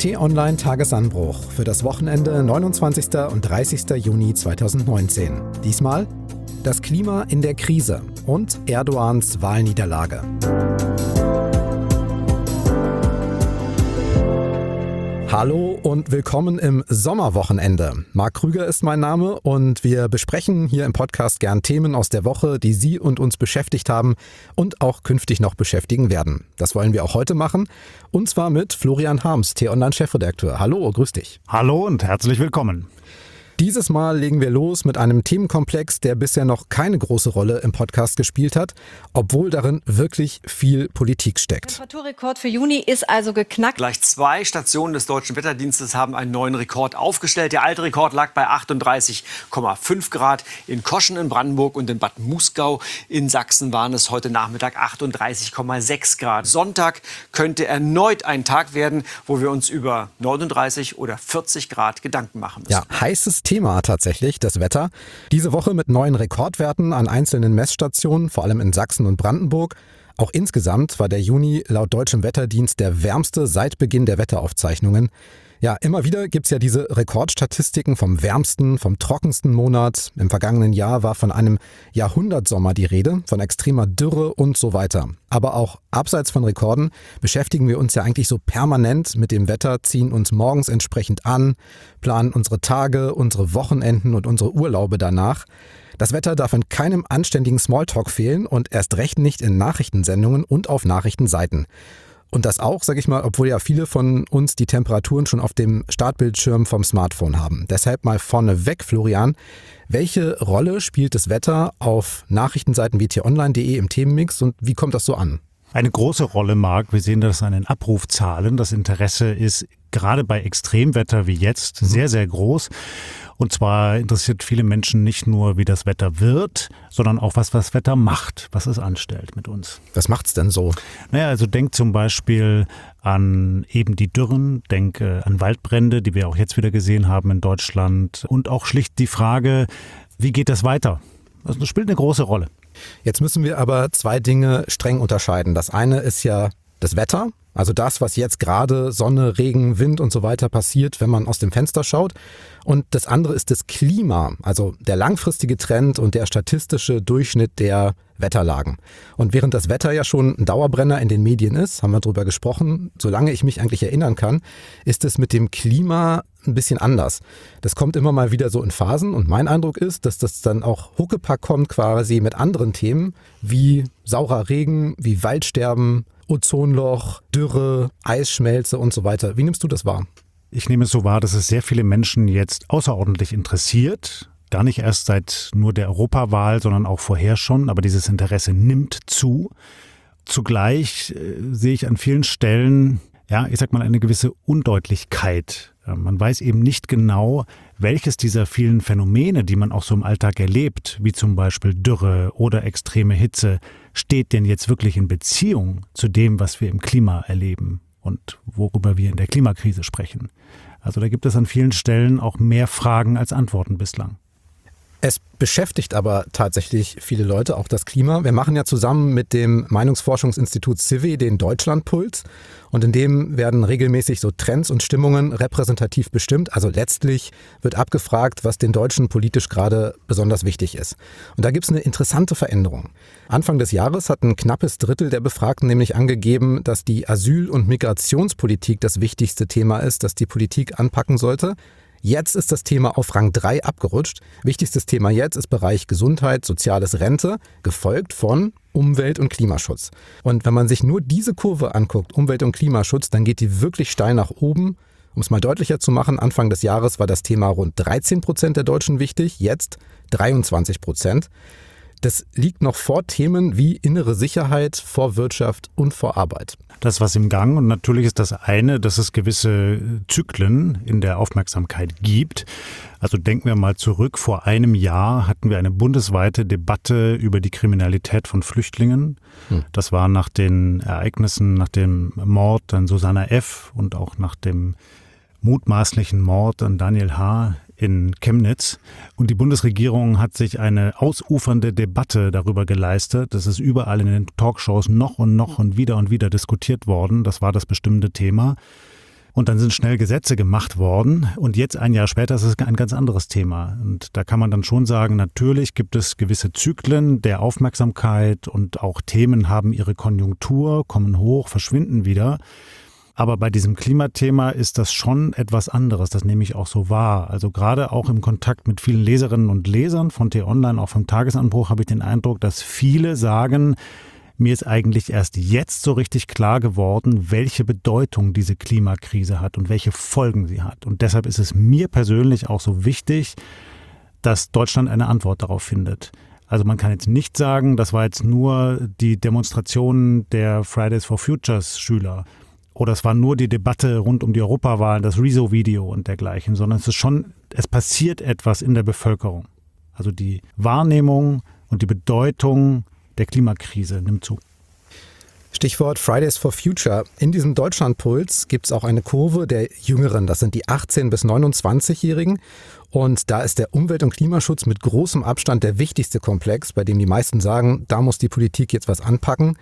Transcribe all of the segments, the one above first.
T-Online Tagesanbruch für das Wochenende 29. und 30. Juni 2019. Diesmal das Klima in der Krise und Erdogans Wahlniederlage. Hallo und willkommen im Sommerwochenende. Marc Krüger ist mein Name und wir besprechen hier im Podcast gern Themen aus der Woche, die Sie und uns beschäftigt haben und auch künftig noch beschäftigen werden. Das wollen wir auch heute machen und zwar mit Florian Harms, T-Online-Chefredakteur. Hallo, grüß dich. Hallo und herzlich willkommen. Dieses Mal legen wir los mit einem Themenkomplex, der bisher noch keine große Rolle im Podcast gespielt hat, obwohl darin wirklich viel Politik steckt. Der Temperaturrekord für Juni ist also geknackt. Gleich 2 Stationen des Deutschen Wetterdienstes haben einen neuen Rekord aufgestellt. Der alte Rekord lag bei 38,5 Grad. In Koschen in Brandenburg und in Bad Muskau in Sachsen waren es heute Nachmittag 38,6 Grad. Sonntag könnte erneut ein Tag werden, wo wir uns über 39 oder 40 Grad Gedanken machen müssen. Ja, heißes Thema tatsächlich, das Wetter. Diese Woche mit neuen Rekordwerten an einzelnen Messstationen, vor allem in Sachsen und Brandenburg. Auch insgesamt war der Juni laut deutschem Wetterdienst der wärmste seit Beginn der Wetteraufzeichnungen. Ja, immer wieder gibt's ja diese Rekordstatistiken vom wärmsten, vom trockensten Monat. Im vergangenen Jahr war von einem Jahrhundertsommer die Rede, von extremer Dürre und so weiter. Aber auch abseits von Rekorden beschäftigen wir uns ja eigentlich so permanent mit dem Wetter, ziehen uns morgens entsprechend an, planen unsere Tage, unsere Wochenenden und unsere Urlaube danach. Das Wetter darf in keinem anständigen Smalltalk fehlen und erst recht nicht in Nachrichtensendungen und auf Nachrichtenseiten. Und das auch, sage ich mal, obwohl ja viele von uns die Temperaturen schon auf dem Startbildschirm vom Smartphone haben. Deshalb mal vorneweg, Florian, welche Rolle spielt das Wetter auf Nachrichtenseiten wie t-online.de im Themenmix und wie kommt das so an? Eine große Rolle, Marc. Wir sehen das an den Abrufzahlen. Das Interesse ist gerade bei Extremwetter wie jetzt sehr, sehr groß. Und zwar interessiert viele Menschen nicht nur, wie das Wetter wird, sondern auch, was das Wetter macht, was es anstellt mit uns. Was macht's denn so? Naja, also denk zum Beispiel an eben die Dürren, denk an Waldbrände, die wir auch jetzt wieder gesehen haben in Deutschland. Und auch schlicht die Frage, wie geht das weiter? Also das spielt eine große Rolle. Jetzt müssen wir aber 2 Dinge streng unterscheiden. Das eine ist ja das Wetter, also das, was jetzt gerade Sonne, Regen, Wind und so weiter passiert, wenn man aus dem Fenster schaut. Und das andere ist das Klima, also der langfristige Trend und der statistische Durchschnitt der Wetterlagen. Und während das Wetter ja schon ein Dauerbrenner in den Medien ist, haben wir drüber gesprochen, solange ich mich eigentlich erinnern kann, ist es mit dem Klima ein bisschen anders. Das kommt immer mal wieder so in Phasen und mein Eindruck ist, dass das dann auch Huckepack kommt quasi mit anderen Themen wie saurer Regen, wie Waldsterben, Ozonloch, Dürre, Eisschmelze und so weiter. Wie nimmst du das wahr? Ich nehme es so wahr, dass es sehr viele Menschen jetzt außerordentlich interessiert. Gar nicht erst seit nur der Europawahl, sondern auch vorher schon. Aber dieses Interesse nimmt zu. Zugleich sehe ich an vielen Stellen, ja, ich sag mal, eine gewisse Undeutlichkeit. Man weiß eben nicht genau, welches dieser vielen Phänomene, die man auch so im Alltag erlebt, wie zum Beispiel Dürre oder extreme Hitze, steht denn jetzt wirklich in Beziehung zu dem, was wir im Klima erleben und worüber wir in der Klimakrise sprechen. Also da gibt es an vielen Stellen auch mehr Fragen als Antworten bislang. Es beschäftigt aber tatsächlich viele Leute, auch das Klima. Wir machen ja zusammen mit dem Meinungsforschungsinstitut CIVI den Deutschlandpuls und in dem werden regelmäßig so Trends und Stimmungen repräsentativ bestimmt. Also letztlich wird abgefragt, was den Deutschen politisch gerade besonders wichtig ist. Und da gibt es eine interessante Veränderung. Anfang des Jahres hat ein knappes Drittel der Befragten nämlich angegeben, dass die Asyl- und Migrationspolitik das wichtigste Thema ist, das die Politik anpacken sollte. Jetzt ist das Thema auf Rang 3 abgerutscht. Wichtigstes Thema jetzt ist Bereich Gesundheit, Soziales, Rente, gefolgt von Umwelt- und Klimaschutz. Und wenn man sich nur diese Kurve anguckt, Umwelt- und Klimaschutz, dann geht die wirklich steil nach oben. Um es mal deutlicher zu machen, Anfang des Jahres war das Thema rund 13% der Deutschen wichtig, jetzt 23%. Das liegt noch vor Themen wie innere Sicherheit, vor Wirtschaft und vor Arbeit. Das ist was im Gang und natürlich ist das eine, dass es gewisse Zyklen in der Aufmerksamkeit gibt. Also denken wir mal zurück, vor einem Jahr hatten wir eine bundesweite Debatte über die Kriminalität von Flüchtlingen. Das war nach den Ereignissen, nach dem Mord an Susanna F. und auch nach dem mutmaßlichen Mord an Daniel H. in Chemnitz. Und die Bundesregierung hat sich eine ausufernde Debatte darüber geleistet. Das ist überall in den Talkshows noch und wieder diskutiert worden. Das war das bestimmte Thema. Und dann sind schnell Gesetze gemacht worden und jetzt ein Jahr später ist es ein ganz anderes Thema. Und da kann man dann schon sagen, natürlich gibt es gewisse Zyklen der Aufmerksamkeit und auch Themen haben ihre Konjunktur, kommen hoch, verschwinden wieder. Aber bei diesem Klimathema ist das schon etwas anderes, das nehme ich auch so wahr. Also gerade auch im Kontakt mit vielen Leserinnen und Lesern von T-Online, auch vom Tagesanbruch, habe ich den Eindruck, dass viele sagen, mir ist eigentlich erst jetzt so richtig klar geworden, welche Bedeutung diese Klimakrise hat und welche Folgen sie hat. Und deshalb ist es mir persönlich auch so wichtig, dass Deutschland eine Antwort darauf findet. Also man kann jetzt nicht sagen, das war jetzt nur die Demonstration der Fridays for Futures Schüler oder es war nur die Debatte rund um die Europawahl, das Rezo-Video und dergleichen, sondern es passiert etwas in der Bevölkerung. Also die Wahrnehmung und die Bedeutung der Klimakrise nimmt zu. Stichwort Fridays for Future. In diesem Deutschlandpuls gibt es auch eine Kurve der Jüngeren. Das sind die 18- bis 29-Jährigen. Und da ist der Umwelt- und Klimaschutz mit großem Abstand der wichtigste Komplex, bei dem die meisten sagen, da muss die Politik jetzt was anpacken.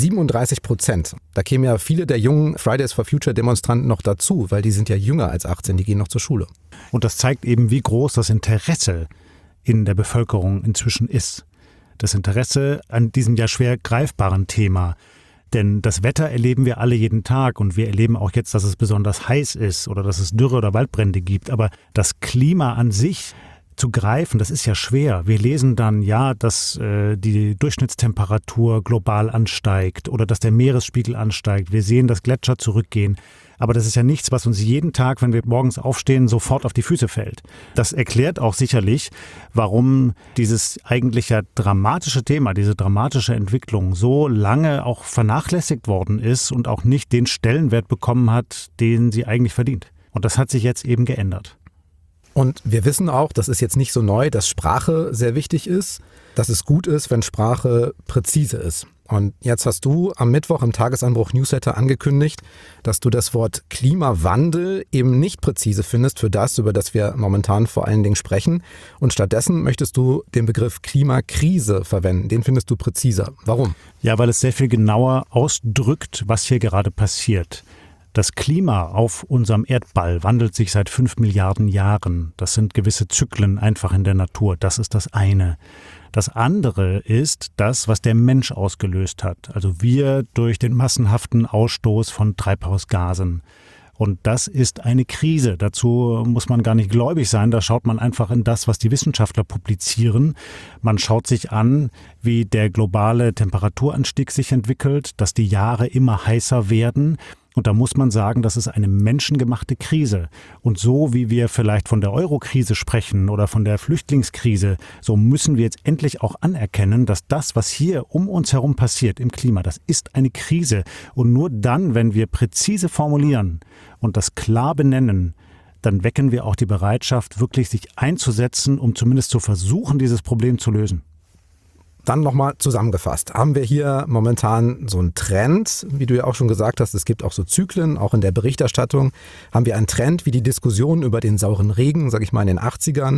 37%. Da kämen ja viele der jungen Fridays for Future Demonstranten noch dazu, weil die sind ja jünger als 18, die gehen noch zur Schule. Und das zeigt eben, wie groß das Interesse in der Bevölkerung inzwischen ist. Das Interesse an diesem ja schwer greifbaren Thema. Denn das Wetter erleben wir alle jeden Tag und wir erleben auch jetzt, dass es besonders heiß ist oder dass es Dürre oder Waldbrände gibt. Aber das Klima an sich zu greifen, das ist ja schwer. Wir lesen dann, ja, dass die Durchschnittstemperatur global ansteigt oder dass der Meeresspiegel ansteigt. Wir sehen, dass Gletscher zurückgehen. Aber das ist ja nichts, was uns jeden Tag, wenn wir morgens aufstehen, sofort auf die Füße fällt. Das erklärt auch sicherlich, warum dieses eigentlich ja dramatische Thema, diese dramatische Entwicklung so lange auch vernachlässigt worden ist und auch nicht den Stellenwert bekommen hat, den sie eigentlich verdient. Und das hat sich jetzt eben geändert. Und wir wissen auch, das ist jetzt nicht so neu, dass Sprache sehr wichtig ist, dass es gut ist, wenn Sprache präzise ist. Und jetzt hast du am Mittwoch im Tagesanbruch Newsletter angekündigt, dass du das Wort Klimawandel eben nicht präzise findest für das, über das wir momentan vor allen Dingen sprechen. Und stattdessen möchtest du den Begriff Klimakrise verwenden. Den findest du präziser. Warum? Ja, weil es sehr viel genauer ausdrückt, was hier gerade passiert. Das Klima auf unserem Erdball wandelt sich seit 5 Milliarden Jahren. Das sind gewisse Zyklen einfach in der Natur. Das ist das eine. Das andere ist das, was der Mensch ausgelöst hat. Also wir durch den massenhaften Ausstoß von Treibhausgasen. Und das ist eine Krise. Dazu muss man gar nicht gläubig sein. Da schaut man einfach in das, was die Wissenschaftler publizieren. Man schaut sich an, wie der globale Temperaturanstieg sich entwickelt, dass die Jahre immer heißer werden. Und da muss man sagen, das ist eine menschengemachte Krise. Und so wie wir vielleicht von der Euro-Krise sprechen oder von der Flüchtlingskrise, so müssen wir jetzt endlich auch anerkennen, dass das, was hier um uns herum passiert im Klima, das ist eine Krise. Und nur dann, wenn wir präzise formulieren und das klar benennen, dann wecken wir auch die Bereitschaft, wirklich sich einzusetzen, um zumindest zu versuchen, dieses Problem zu lösen. Dann nochmal zusammengefasst. Haben wir hier momentan so einen Trend, wie du ja auch schon gesagt hast, es gibt auch so Zyklen, auch in der Berichterstattung. Haben wir einen Trend wie die Diskussion über den sauren Regen, sag ich mal in den 80ern?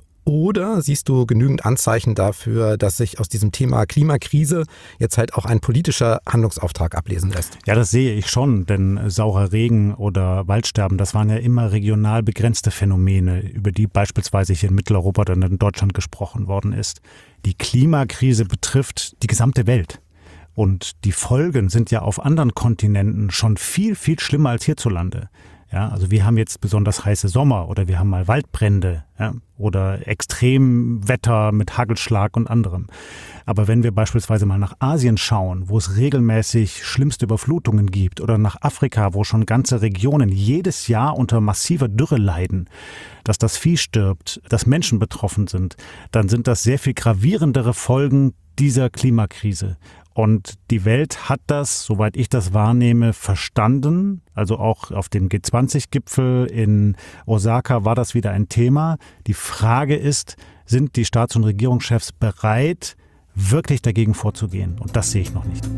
Oder siehst du genügend Anzeichen dafür, dass sich aus diesem Thema Klimakrise jetzt halt auch ein politischer Handlungsauftrag ablesen lässt? Ja, das sehe ich schon, denn saurer Regen oder Waldsterben, das waren ja immer regional begrenzte Phänomene, über die beispielsweise hier in Mitteleuropa oder in Deutschland gesprochen worden ist. Die Klimakrise betrifft die gesamte Welt. Und die Folgen sind ja auf anderen Kontinenten schon viel, viel schlimmer als hierzulande. Ja, also wir haben jetzt besonders heiße Sommer oder wir haben mal Waldbrände, ja, oder Extremwetter mit Hagelschlag und anderem. Aber wenn wir beispielsweise mal nach Asien schauen, wo es regelmäßig schlimmste Überflutungen gibt, oder nach Afrika, wo schon ganze Regionen jedes Jahr unter massiver Dürre leiden, dass das Vieh stirbt, dass Menschen betroffen sind, dann sind das sehr viel gravierendere Folgen dieser Klimakrise. Und die Welt hat das, soweit ich das wahrnehme, verstanden. Also auch auf dem G20-Gipfel in Osaka war das wieder ein Thema. Die Frage ist, sind die Staats- und Regierungschefs bereit, wirklich dagegen vorzugehen? Und das sehe ich noch nicht.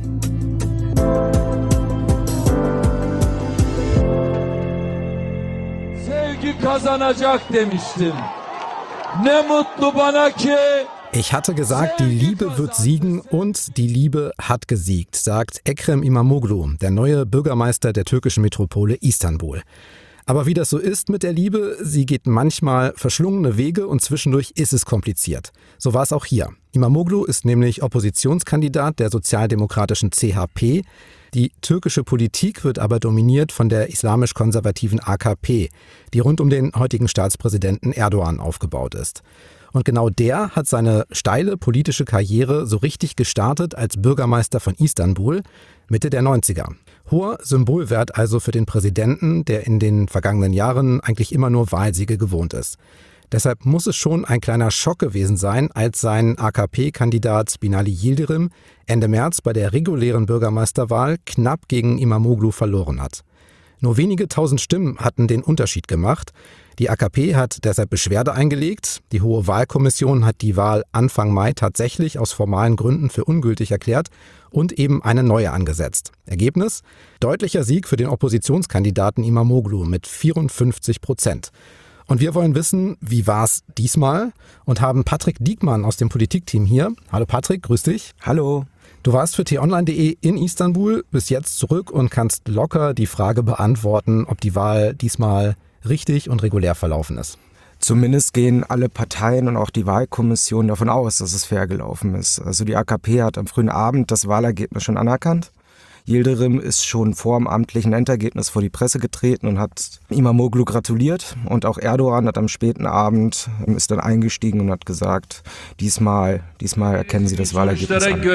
Sevgi kazanacak demiştim. Ne mutlu bana ki Ich hatte gesagt, die Liebe wird siegen und die Liebe hat gesiegt, sagt Ekrem İmamoğlu, der neue Bürgermeister der türkischen Metropole Istanbul. Aber wie das so ist mit der Liebe, sie geht manchmal verschlungene Wege und zwischendurch ist es kompliziert. So war es auch hier. İmamoğlu ist nämlich Oppositionskandidat der sozialdemokratischen CHP. Die türkische Politik wird aber dominiert von der islamisch-konservativen AKP, die rund um den heutigen Staatspräsidenten Erdogan aufgebaut ist. Und genau der hat seine steile politische Karriere so richtig gestartet als Bürgermeister von Istanbul Mitte der 90er. Hoher Symbolwert also für den Präsidenten, der in den vergangenen Jahren eigentlich immer nur Wahlsiege gewohnt ist. Deshalb muss es schon ein kleiner Schock gewesen sein, als sein AKP-Kandidat Binali Yildirim Ende März bei der regulären Bürgermeisterwahl knapp gegen İmamoğlu verloren hat. Nur wenige tausend Stimmen hatten den Unterschied gemacht. Die AKP hat deshalb Beschwerde eingelegt. Die Hohe Wahlkommission hat die Wahl Anfang Mai tatsächlich aus formalen Gründen für ungültig erklärt und eben eine neue angesetzt. Ergebnis? Deutlicher Sieg für den Oppositionskandidaten İmamoğlu mit 54%. Und wir wollen wissen, wie war es diesmal? Und haben Patrick Diekmann aus dem Politikteam hier. Hallo Patrick, grüß dich. Hallo. Du warst für t-online.de in Istanbul, bist jetzt zurück und kannst locker die Frage beantworten, ob die Wahl diesmal richtig und regulär verlaufen ist. Zumindest gehen alle Parteien und auch die Wahlkommission davon aus, dass es fair gelaufen ist. Also die AKP hat am frühen Abend das Wahlergebnis schon anerkannt. Yildirim ist schon vor dem amtlichen Endergebnis vor die Presse getreten und hat İmamoğlu gratuliert. Und auch Erdogan hat am späten Abend ist dann eingestiegen und hat gesagt, diesmal erkennen sie das Wahlergebnis an.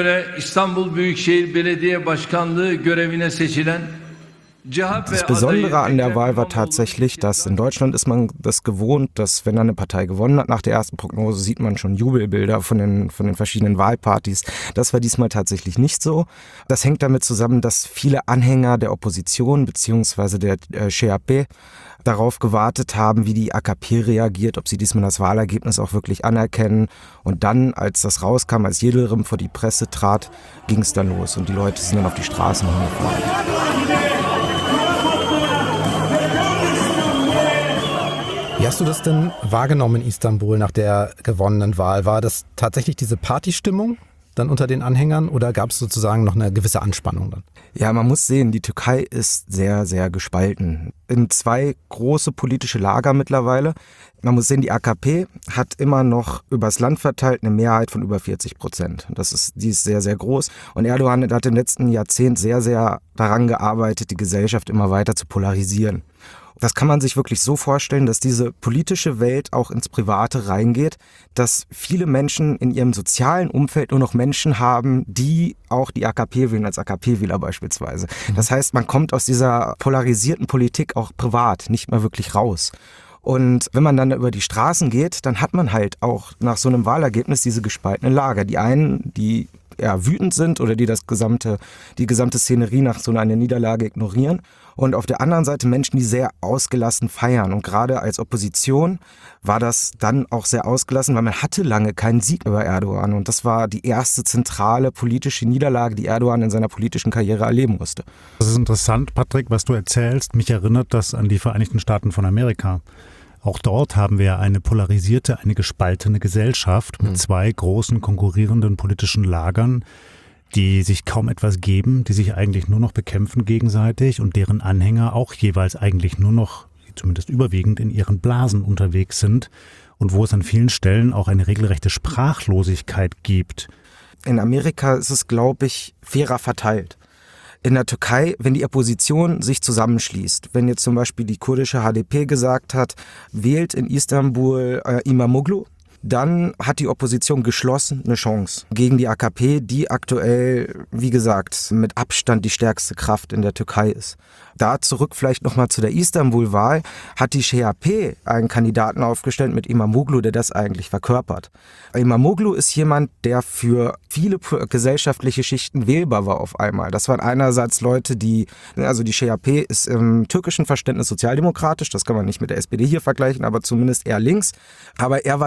Das Besondere an der Wahl war tatsächlich, dass in Deutschland ist man das gewohnt, dass wenn eine Partei gewonnen hat, nach der ersten Prognose sieht man schon Jubelbilder von den verschiedenen Wahlpartys. Das war diesmal tatsächlich nicht so. Das hängt damit zusammen, dass viele Anhänger der Opposition bzw. der CHP darauf gewartet haben, wie die AKP reagiert, ob sie diesmal das Wahlergebnis auch wirklich anerkennen. Und dann, als das rauskam, als Yildirim vor die Presse trat, ging es dann los und die Leute sind dann auf die Straßen hingefahren. Wie hast du das denn wahrgenommen in Istanbul nach der gewonnenen Wahl? War das tatsächlich diese Partystimmung dann unter den Anhängern oder gab es sozusagen noch eine gewisse Anspannung dann? Ja, man muss sehen, die Türkei ist sehr, sehr gespalten. In zwei große politische Lager mittlerweile. Man muss sehen, die AKP hat immer noch übers Land verteilt eine Mehrheit von über 40%. Die ist sehr, sehr groß. Und Erdogan hat im letzten Jahrzehnt sehr, sehr daran gearbeitet, die Gesellschaft immer weiter zu polarisieren. Das kann man sich wirklich so vorstellen, dass diese politische Welt auch ins Private reingeht, dass viele Menschen in ihrem sozialen Umfeld nur noch Menschen haben, die auch die AKP wählen, als AKP-Wähler beispielsweise. Das heißt, man kommt aus dieser polarisierten Politik auch privat nicht mehr wirklich raus. Und wenn man dann über die Straßen geht, dann hat man halt auch nach so einem Wahlergebnis diese gespaltenen Lager. Die einen, die eher wütend sind oder die die gesamte Szenerie nach so einer Niederlage ignorieren. Und auf der anderen Seite Menschen, die sehr ausgelassen feiern. Und gerade als Opposition war das dann auch sehr ausgelassen, weil man hatte lange keinen Sieg über Erdogan. Und das war die erste zentrale politische Niederlage, die Erdogan in seiner politischen Karriere erleben musste. Das ist interessant, Patrick, was du erzählst. Mich erinnert das an die Vereinigten Staaten von Amerika. Auch dort haben wir eine polarisierte, eine gespaltene Gesellschaft mit zwei großen konkurrierenden politischen Lagern, die sich kaum etwas geben, die sich eigentlich nur noch bekämpfen gegenseitig und deren Anhänger auch jeweils eigentlich nur noch, zumindest überwiegend, in ihren Blasen unterwegs sind und wo es an vielen Stellen auch eine regelrechte Sprachlosigkeit gibt. In Amerika ist es, glaube ich, fairer verteilt. In der Türkei, wenn die Opposition sich zusammenschließt, wenn jetzt zum Beispiel die kurdische HDP gesagt hat, wählt in Istanbul İmamoğlu, dann hat die Opposition geschlossen eine Chance gegen die AKP, die aktuell, wie gesagt, mit Abstand die stärkste Kraft in der Türkei ist. Da zurück vielleicht nochmal zu der Istanbul-Wahl, hat die CHP einen Kandidaten aufgestellt mit İmamoğlu, der das eigentlich verkörpert. İmamoğlu ist jemand, der für viele gesellschaftliche Schichten wählbar war auf einmal. Das waren einerseits Leute, die CHP ist im türkischen Verständnis sozialdemokratisch, das kann man nicht mit der SPD hier vergleichen, aber zumindest eher links. Aber er war trotzdem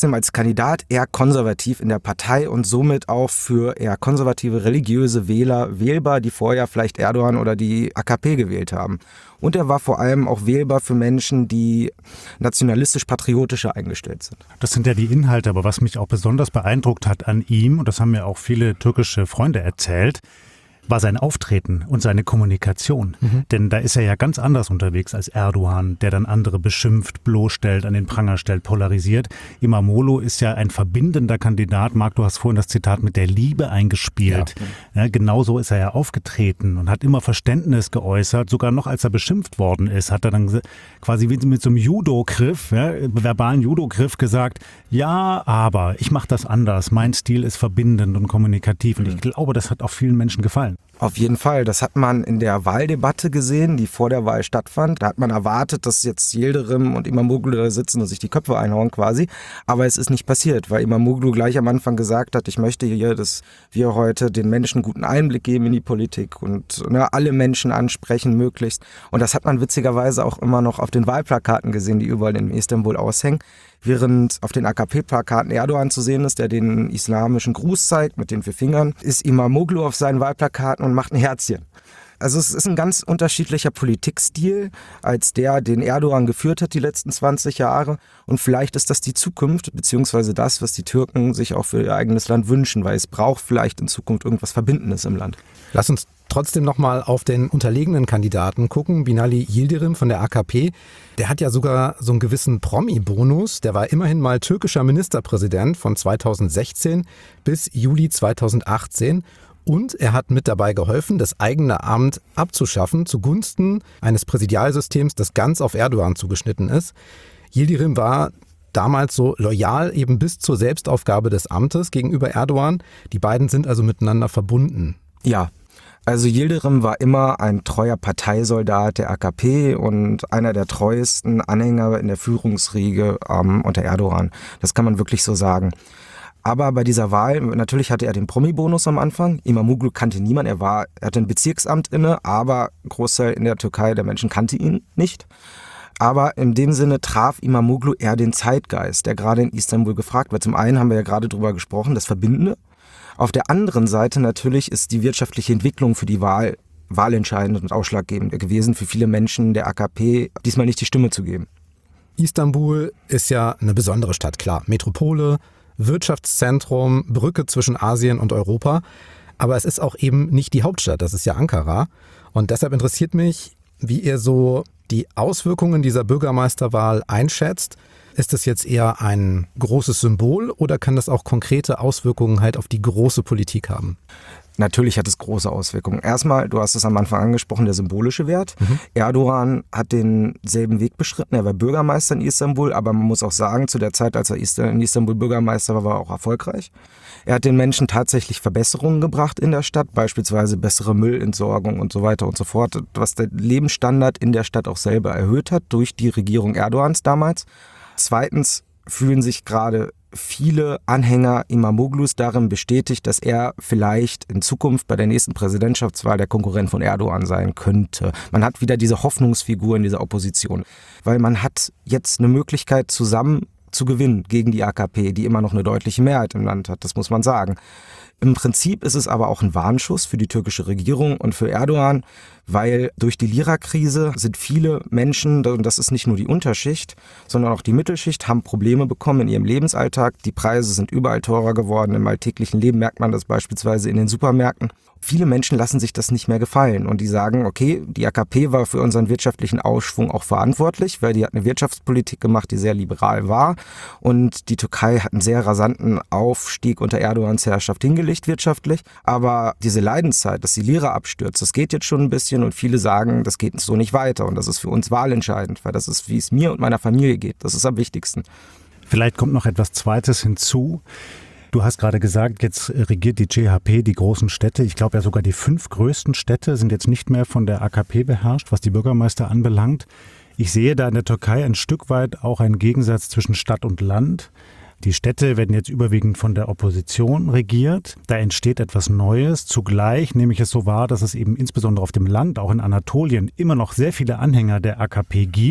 trotzdem als Kandidat eher konservativ in der Partei und somit auch für eher konservative, religiöse Wähler wählbar, die vorher vielleicht Erdogan oder die AKP gewählt haben. Und er war vor allem auch wählbar für Menschen, die nationalistisch-patriotischer eingestellt sind. Das sind ja die Inhalte, aber was mich auch besonders beeindruckt hat an ihm, und das haben mir auch viele türkische Freunde erzählt, war sein Auftreten und seine Kommunikation. Denn da ist er ja ganz anders unterwegs als Erdogan, der dann andere beschimpft, bloßstellt, an den Pranger stellt, polarisiert. İmamoğlu ist ja ein verbindender Kandidat. Marc, du hast vorhin das Zitat mit der Liebe eingespielt. Ja, genauso ist er ja aufgetreten und hat immer Verständnis geäußert. Sogar noch als er beschimpft worden ist, hat er dann quasi wie mit so einem Judo-Griff, verbalen Judo-Griff gesagt, ja, aber ich mache das anders. Mein Stil ist verbindend und kommunikativ. Und ich glaube, das hat auch vielen Menschen gefallen. Auf jeden Fall. Das hat man in der Wahldebatte gesehen, die vor der Wahl stattfand. Da hat man erwartet, dass jetzt Yildirim und İmamoğlu da sitzen und sich die Köpfe einhauen quasi. Aber es ist nicht passiert, weil İmamoğlu gleich am Anfang gesagt hat, ich möchte hier, dass wir heute den Menschen guten Einblick geben in die Politik und alle Menschen ansprechen möglichst. Und das hat man witzigerweise auch immer noch auf den Wahlplakaten gesehen, die überall in Istanbul aushängen. Während auf den AKP-Plakaten Erdogan zu sehen ist, der den islamischen Gruß zeigt mit den 4 Fingern, ist İmamoğlu auf seinen Wahlplakaten und macht ein Herzchen. Also es ist ein ganz unterschiedlicher Politikstil als der, den Erdogan geführt hat die letzten 20 Jahre. Und vielleicht ist das die Zukunft, beziehungsweise das, was die Türken sich auch für ihr eigenes Land wünschen, weil es braucht vielleicht in Zukunft irgendwas Verbindendes im Land. Lass uns trotzdem nochmal auf den unterlegenen Kandidaten gucken. Binali Yildirim von der AKP, der hat ja sogar so einen gewissen Promi-Bonus. Der war immerhin mal türkischer Ministerpräsident von 2016 bis Juli 2018. Und er hat mit dabei geholfen, das eigene Amt abzuschaffen zugunsten eines Präsidialsystems, das ganz auf Erdogan zugeschnitten ist. Yildirim war damals so loyal eben bis zur Selbstaufgabe des Amtes gegenüber Erdogan. Die beiden sind also miteinander verbunden. Ja. Also Yildirim war immer ein treuer Parteisoldat der AKP und einer der treuesten Anhänger in der Führungsriege unter Erdogan. Das kann man wirklich so sagen. Aber bei dieser Wahl, natürlich hatte er den Promi-Bonus am Anfang. İmamoğlu kannte niemand. Er hatte ein Bezirksamt inne, aber ein Großteil in der Türkei der Menschen kannte ihn nicht. Aber in dem Sinne traf İmamoğlu eher den Zeitgeist, der gerade in Istanbul gefragt wird. Zum einen haben wir ja gerade drüber gesprochen, das Verbindende. Auf der anderen Seite natürlich ist die wirtschaftliche Entwicklung für die Wahl entscheidend und ausschlaggebend gewesen, für viele Menschen der AKP diesmal nicht die Stimme zu geben. Istanbul ist ja eine besondere Stadt, klar. Metropole, Wirtschaftszentrum, Brücke zwischen Asien und Europa. Aber es ist auch eben nicht die Hauptstadt, das ist ja Ankara. Und deshalb interessiert mich, wie ihr so die Auswirkungen dieser Bürgermeisterwahl einschätzt. Ist das jetzt eher ein großes Symbol oder kann das auch konkrete Auswirkungen halt auf die große Politik haben? Natürlich hat es große Auswirkungen. Erstmal, du hast es am Anfang angesprochen, der symbolische Wert. Erdogan hat denselben Weg beschritten. Er war Bürgermeister in Istanbul, aber man muss auch sagen, zu der Zeit, als er in Istanbul Bürgermeister war, war er auch erfolgreich. Er hat den Menschen tatsächlich Verbesserungen gebracht in der Stadt, beispielsweise bessere Müllentsorgung und so weiter und so fort, was der Lebensstandard in der Stadt auch selber erhöht hat durch die Regierung Erdogans damals. Zweitens fühlen sich gerade viele Anhänger İmamoğlu's darin bestätigt, dass er vielleicht in Zukunft bei der nächsten Präsidentschaftswahl der Konkurrent von Erdogan sein könnte. Man hat wieder diese Hoffnungsfigur in dieser Opposition, weil man hat jetzt eine Möglichkeit zusammen zu gewinnen gegen die AKP, die immer noch eine deutliche Mehrheit im Land hat, das muss man sagen. Im Prinzip ist es aber auch ein Warnschuss für die türkische Regierung und für Erdogan, weil durch die Lira-Krise sind viele Menschen, und das ist nicht nur die Unterschicht, sondern auch die Mittelschicht, haben Probleme bekommen in ihrem Lebensalltag. Die Preise sind überall teurer geworden. Im alltäglichen Leben merkt man das beispielsweise in den Supermärkten. Viele Menschen lassen sich das nicht mehr gefallen und die sagen, okay, die AKP war für unseren wirtschaftlichen Aufschwung auch verantwortlich, weil die hat eine Wirtschaftspolitik gemacht, die sehr liberal war und die Türkei hat einen sehr rasanten Aufstieg unter Erdogans Herrschaft hingelegt wirtschaftlich, aber diese Leidenszeit, dass die Lira abstürzt, das geht jetzt schon ein bisschen und viele sagen, das geht so nicht weiter und das ist für uns wahlentscheidend, weil das ist, wie es mir und meiner Familie geht, das ist am wichtigsten. Vielleicht kommt noch etwas Zweites hinzu. Du hast gerade gesagt, jetzt regiert die CHP die großen Städte. Ich glaube ja sogar die 5 größten Städte sind jetzt nicht mehr von der AKP beherrscht, was die Bürgermeister anbelangt. Ich sehe da in der Türkei ein Stück weit auch einen Gegensatz zwischen Stadt und Land. Die Städte werden jetzt überwiegend von der Opposition regiert. Da entsteht etwas Neues. Zugleich nehme ich es so wahr, dass es eben insbesondere auf dem Land, auch in Anatolien, immer noch sehr viele Anhänger der AKP gibt.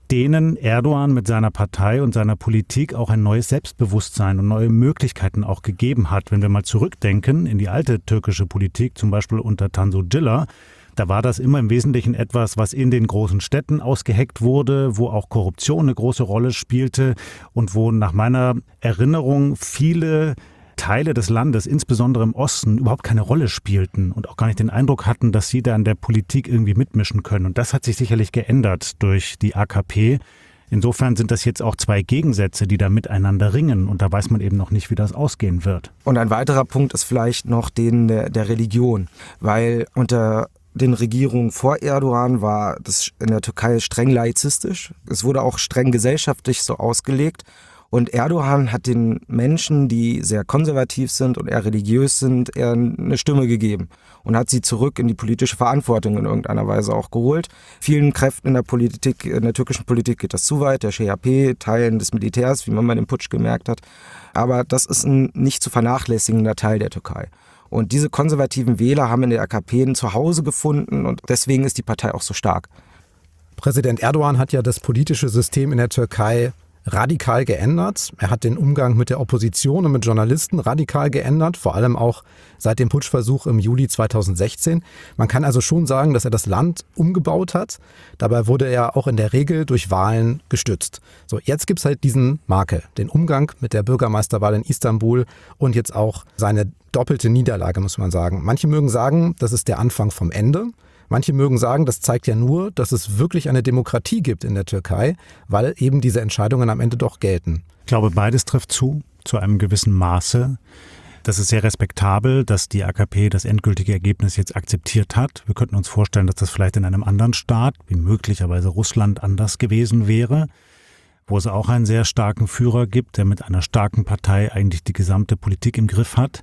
denen Erdogan mit seiner Partei und seiner Politik auch ein neues Selbstbewusstsein und neue Möglichkeiten auch gegeben hat. Wenn wir mal zurückdenken in die alte türkische Politik, zum Beispiel unter Tansu Çiller, da war das immer im Wesentlichen etwas, was in den großen Städten ausgeheckt wurde, wo auch Korruption eine große Rolle spielte und wo nach meiner Erinnerung viele Teile des Landes, insbesondere im Osten, überhaupt keine Rolle spielten und auch gar nicht den Eindruck hatten, dass sie da in der Politik irgendwie mitmischen können. Und das hat sich sicherlich geändert durch die AKP. Insofern sind das jetzt auch zwei Gegensätze, die da miteinander ringen. Und da weiß man eben noch nicht, wie das ausgehen wird. Und ein weiterer Punkt ist vielleicht noch den der Religion, weil unter den Regierungen vor Erdogan war das in der Türkei streng laizistisch. Es wurde auch streng gesellschaftlich so ausgelegt. Und Erdogan hat den Menschen, die sehr konservativ sind und eher religiös sind, eher eine Stimme gegeben und hat sie zurück in die politische Verantwortung in irgendeiner Weise auch geholt. Vielen Kräften in der Politik, in der türkischen Politik geht das zu weit, der CHP, Teilen des Militärs, wie man bei dem Putsch gemerkt hat. Aber das ist ein nicht zu vernachlässigender Teil der Türkei. Und diese konservativen Wähler haben in der AKP ein Zuhause gefunden und deswegen ist die Partei auch so stark. Präsident Erdogan hat ja das politische System in der Türkei radikal geändert. Er hat den Umgang mit der Opposition und mit Journalisten radikal geändert, vor allem auch seit dem Putschversuch im Juli 2016. Man kann also schon sagen, dass er das Land umgebaut hat. Dabei wurde er auch in der Regel durch Wahlen gestützt. So, jetzt gibt es halt diesen Makel, den Umgang mit der Bürgermeisterwahl in Istanbul und jetzt auch seine doppelte Niederlage, muss man sagen. Manche mögen sagen, das ist der Anfang vom Ende. Manche mögen sagen, das zeigt ja nur, dass es wirklich eine Demokratie gibt in der Türkei, weil eben diese Entscheidungen am Ende doch gelten. Ich glaube, beides trifft zu einem gewissen Maße. Das ist sehr respektabel, dass die AKP das endgültige Ergebnis jetzt akzeptiert hat. Wir könnten uns vorstellen, dass das vielleicht in einem anderen Staat, wie möglicherweise Russland, anders gewesen wäre, wo es auch einen sehr starken Führer gibt, der mit einer starken Partei eigentlich die gesamte Politik im Griff hat.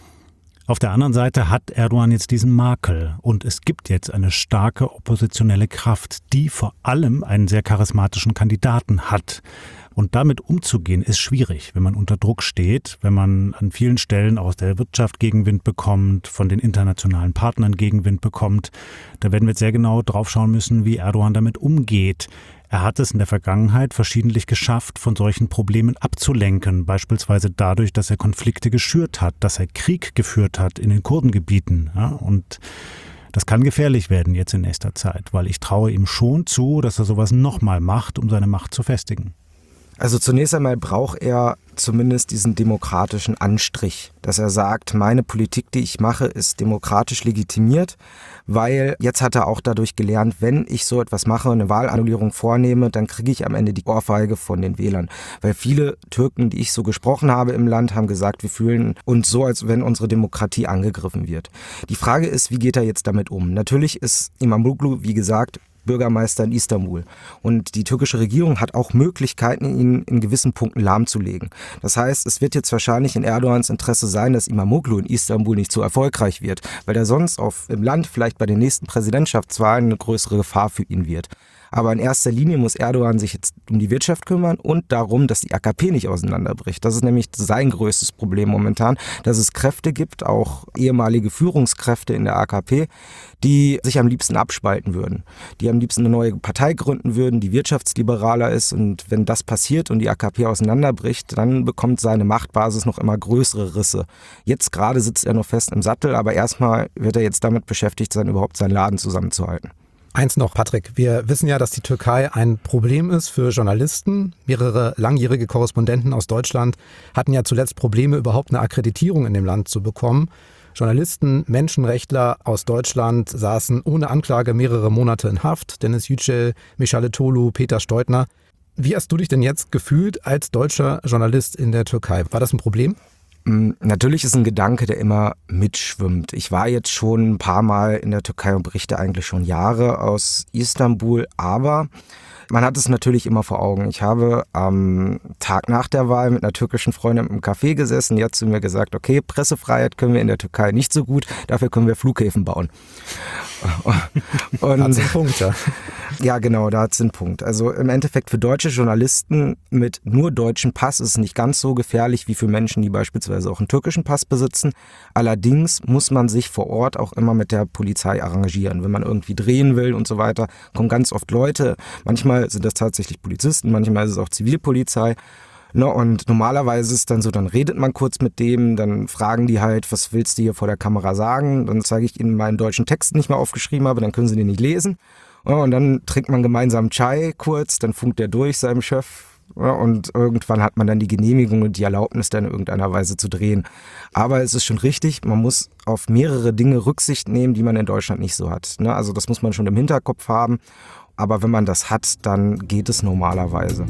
Auf der anderen Seite hat Erdogan jetzt diesen Makel und es gibt jetzt eine starke oppositionelle Kraft, die vor allem einen sehr charismatischen Kandidaten hat. Und damit umzugehen ist schwierig, wenn man unter Druck steht, wenn man an vielen Stellen aus der Wirtschaft Gegenwind bekommt, von den internationalen Partnern Gegenwind bekommt. Da werden wir jetzt sehr genau drauf schauen müssen, wie Erdogan damit umgeht. Er hat es in der Vergangenheit verschiedentlich geschafft, von solchen Problemen abzulenken, beispielsweise dadurch, dass er Konflikte geschürt hat, dass er Krieg geführt hat in den Kurdengebieten. Ja, und das kann gefährlich werden jetzt in nächster Zeit, weil ich traue ihm schon zu, dass er sowas nochmal macht, um seine Macht zu festigen. Also zunächst einmal braucht er zumindest diesen demokratischen Anstrich, dass er sagt, meine Politik, die ich mache, ist demokratisch legitimiert, weil jetzt hat er auch dadurch gelernt, wenn ich so etwas mache, eine Wahlannullierung vornehme, dann kriege ich am Ende die Ohrfeige von den Wählern. Weil viele Türken, die ich so gesprochen habe im Land, haben gesagt, wir fühlen uns so, als wenn unsere Demokratie angegriffen wird. Die Frage ist, wie geht er jetzt damit um? Natürlich ist İmamoğlu, wie gesagt, Bürgermeister in Istanbul. Und die türkische Regierung hat auch Möglichkeiten, ihn in gewissen Punkten lahmzulegen. Das heißt, es wird jetzt wahrscheinlich in Erdogans Interesse sein, dass İmamoğlu in Istanbul nicht so erfolgreich wird, weil er sonst im Land vielleicht bei den nächsten Präsidentschaftswahlen eine größere Gefahr für ihn wird. Aber in erster Linie muss Erdogan sich jetzt um die Wirtschaft kümmern und darum, dass die AKP nicht auseinanderbricht. Das ist nämlich sein größtes Problem momentan, dass es Kräfte gibt, auch ehemalige Führungskräfte in der AKP, die sich am liebsten abspalten würden, die am liebsten eine neue Partei gründen würden, die wirtschaftsliberaler ist. Und wenn das passiert und die AKP auseinanderbricht, dann bekommt seine Machtbasis noch immer größere Risse. Jetzt gerade sitzt er noch fest im Sattel, aber erstmal wird er jetzt damit beschäftigt sein, überhaupt seinen Laden zusammenzuhalten. Eins noch, Patrick. Wir wissen ja, dass die Türkei ein Problem ist für Journalisten. Mehrere langjährige Korrespondenten aus Deutschland hatten ja zuletzt Probleme, überhaupt eine Akkreditierung in dem Land zu bekommen. Journalisten, Menschenrechtler aus Deutschland saßen ohne Anklage mehrere Monate in Haft. Deniz Yücel, Meşale Tolu, Peter Steutner. Wie hast du dich denn jetzt gefühlt als deutscher Journalist in der Türkei? War das ein Problem? Natürlich ist ein Gedanke, der immer mitschwimmt. Ich war jetzt schon ein paar Mal in der Türkei und berichte eigentlich schon Jahre aus Istanbul, aber man hat es natürlich immer vor Augen. Ich habe am Tag nach der Wahl mit einer türkischen Freundin im Café gesessen, die hat zu mir gesagt, okay, Pressefreiheit können wir in der Türkei nicht so gut, dafür können wir Flughäfen bauen. Und Punkt, ja. Ja, genau, da hat es einen Punkt. Also im Endeffekt für deutsche Journalisten mit nur deutschem Pass ist es nicht ganz so gefährlich wie für Menschen, die beispielsweise auch einen türkischen Pass besitzen. Allerdings muss man sich vor Ort auch immer mit der Polizei arrangieren. Wenn man irgendwie drehen will und so weiter, kommen ganz oft Leute. Manchmal sind das tatsächlich Polizisten, manchmal ist es auch Zivilpolizei. Und normalerweise ist es dann so, dann redet man kurz mit dem, dann fragen die halt, was willst du hier vor der Kamera sagen? Dann zeige ich ihnen meinen deutschen Text, den ich mal aufgeschrieben habe, dann können sie den nicht lesen. Und dann trinkt man gemeinsam Chai kurz, dann funkt der durch seinem Chef. Und irgendwann hat man dann die Genehmigung und die Erlaubnis, dann in irgendeiner Weise zu drehen. Aber es ist schon richtig, man muss auf mehrere Dinge Rücksicht nehmen, die man in Deutschland nicht so hat. Also das muss man schon im Hinterkopf haben. Aber wenn man das hat, dann geht es normalerweise.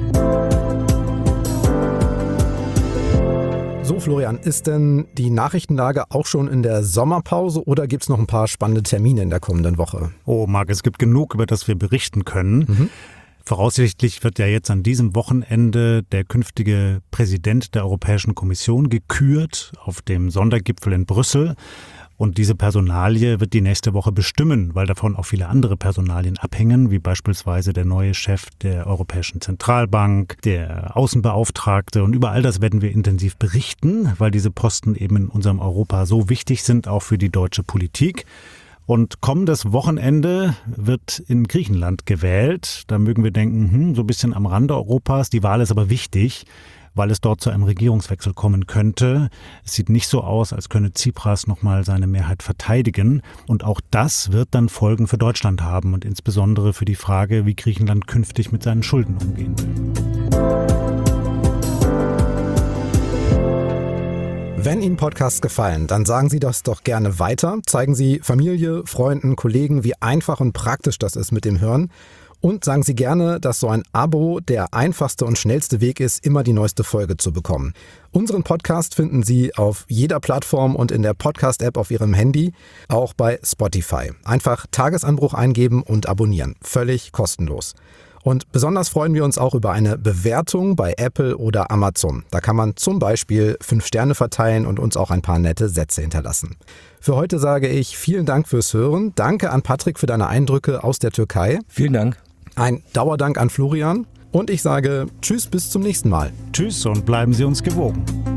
So, Florian, ist denn die Nachrichtenlage auch schon in der Sommerpause oder gibt es noch ein paar spannende Termine in der kommenden Woche? Oh, Marc, es gibt genug, über das wir berichten können. Voraussichtlich wird ja jetzt an diesem Wochenende der künftige Präsident der Europäischen Kommission gekürt auf dem Sondergipfel in Brüssel. Und diese Personalie wird die nächste Woche bestimmen, weil davon auch viele andere Personalien abhängen, wie beispielsweise der neue Chef der Europäischen Zentralbank, der Außenbeauftragte. Und über all das werden wir intensiv berichten, weil diese Posten eben in unserem Europa so wichtig sind, auch für die deutsche Politik. Und kommendes Wochenende wird in Griechenland gewählt. Da mögen wir denken, so ein bisschen am Rande Europas. Die Wahl ist aber wichtig, weil es dort zu einem Regierungswechsel kommen könnte. Es sieht nicht so aus, als könne Tsipras nochmal seine Mehrheit verteidigen. Und auch das wird dann Folgen für Deutschland haben und insbesondere für die Frage, wie Griechenland künftig mit seinen Schulden umgehen will. Wenn Ihnen Podcasts gefallen, dann sagen Sie das doch gerne weiter. Zeigen Sie Familie, Freunden, Kollegen, wie einfach und praktisch das ist mit dem Hören. Und sagen Sie gerne, dass so ein Abo der einfachste und schnellste Weg ist, immer die neueste Folge zu bekommen. Unseren Podcast finden Sie auf jeder Plattform und in der Podcast-App auf Ihrem Handy, auch bei Spotify. Einfach Tagesanbruch eingeben und abonnieren. Völlig kostenlos. Und besonders freuen wir uns auch über eine Bewertung bei Apple oder Amazon. Da kann man zum Beispiel 5 Sterne verteilen und uns auch ein paar nette Sätze hinterlassen. Für heute sage ich vielen Dank fürs Hören. Danke an Patrick für deine Eindrücke aus der Türkei. Vielen Dank. Ein Dauerdank an Florian. Und ich sage Tschüss, bis zum nächsten Mal. Tschüss und bleiben Sie uns gewogen.